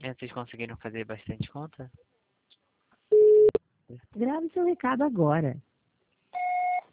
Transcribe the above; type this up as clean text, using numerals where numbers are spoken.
E vocês conseguiram fazer bastante conta? Grave seu recado agora.